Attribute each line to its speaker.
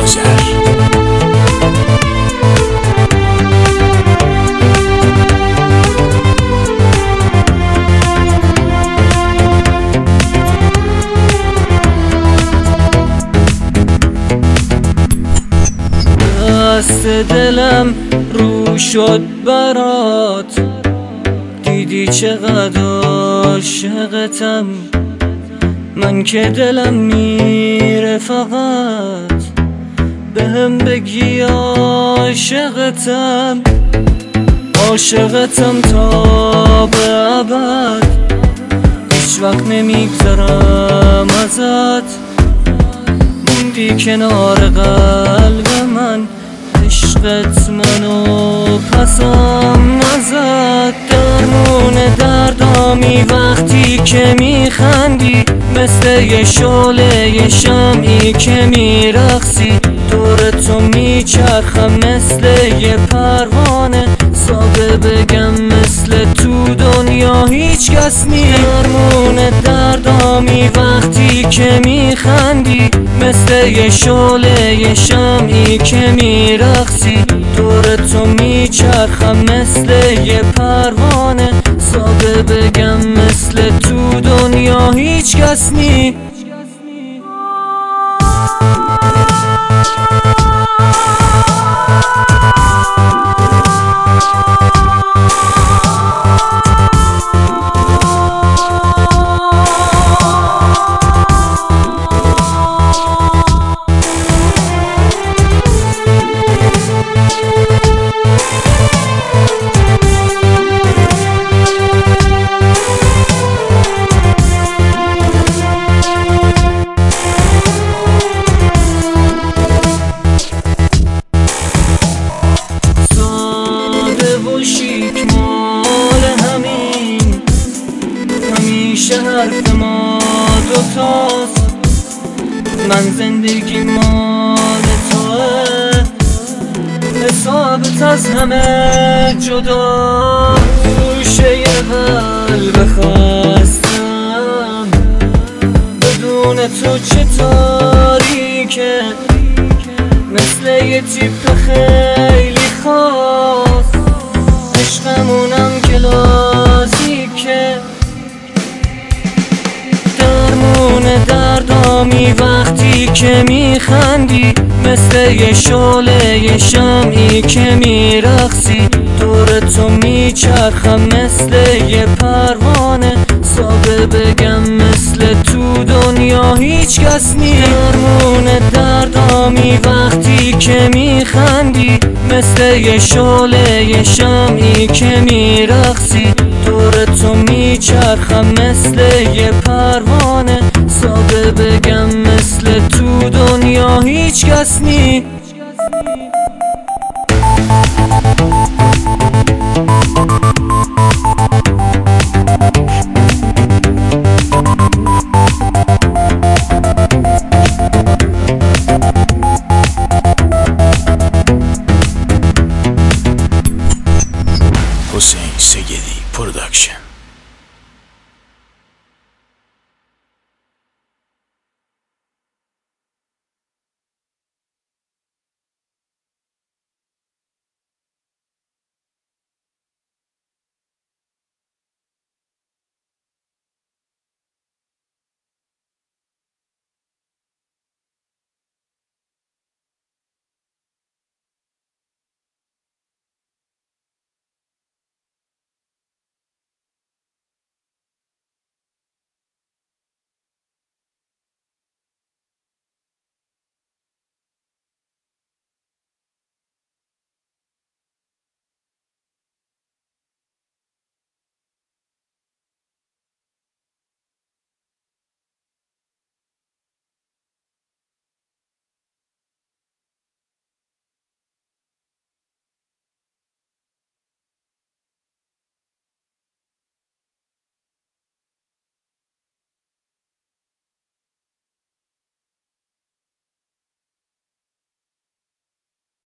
Speaker 1: آذر.
Speaker 2: دست دلم رو شد برات، دیدی چقدر عاشقتم. من که دلم میره فقط بهم بگی عاشقتم. عاشقتم تا به ابد، هیچ وقت نمیگذرم ازت. موندی کنار قلب من، عشقت منو پسم نزد. درمون دردامی وقتی که میخندی، مثل یه شعله یه شمعی که میرقصی. دور تو میچرخم مثل یه پروانه، ساده بگم مثل تو دنیا هیچ کس نی. درمون دردامی وقتی که میخندی، مثل یه شعله یه شمعی که میرقصی. دور تو میچرخم مثل یه پروانه، ساده بگم مثل تو دنیا هیچ کس نی. همیشه حرف ما دوتاست، من زندگی مال توه، حسابت از همه جدا. گوشه یه قلب خستم، بدون تو چه تاریکه، مثل یه تیپ خیلی خاص. عشقمونم کلاسیکه، دردامی وقتی که میخندی، مثل یه شعله یه شمعی که میرقصی. دور تو میچرخم مثل یه پروانه، ساده بگم مثل تو دنیا هیچ کس نی. درمون دردامی وقتی که میخندی، مثل یه شعله یه شمعی که میرقصی. دور تو میچرخم مثل یه پروانه، ساده بگم مثل تو دنیا هیچ کس نی.